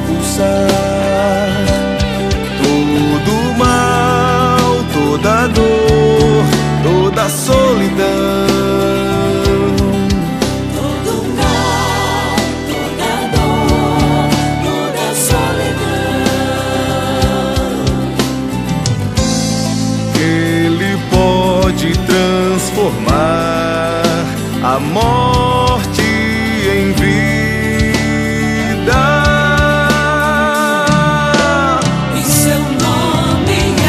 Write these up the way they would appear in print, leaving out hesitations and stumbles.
expulsar todo o mal, toda dor, toda solidão. Todo mal, toda dor, toda solidão. Ele pode transformar a morte em vida. E seu nome é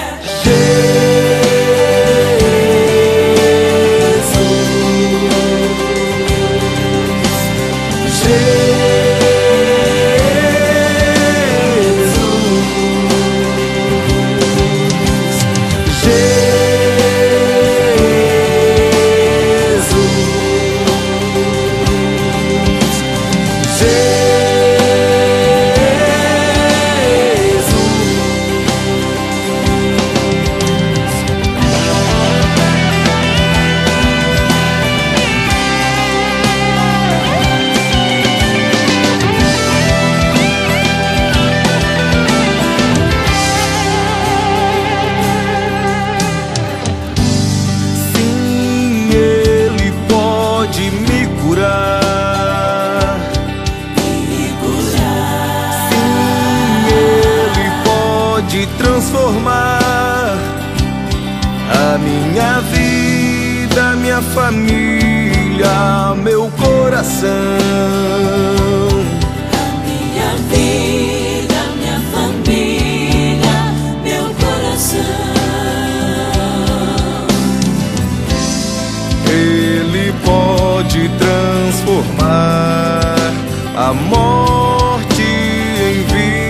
transformar a minha vida, minha família, meu coração. a minha vida, minha família, meu coração. Ele pode transformar a morte em vida.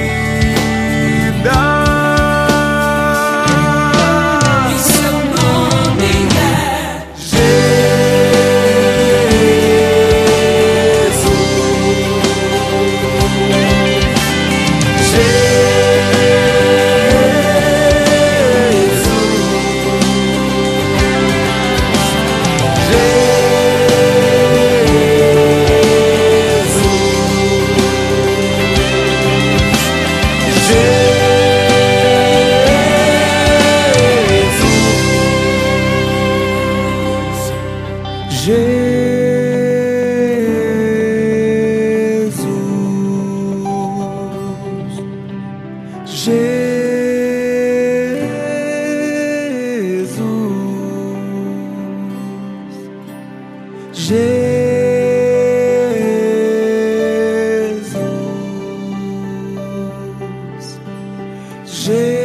Jesus.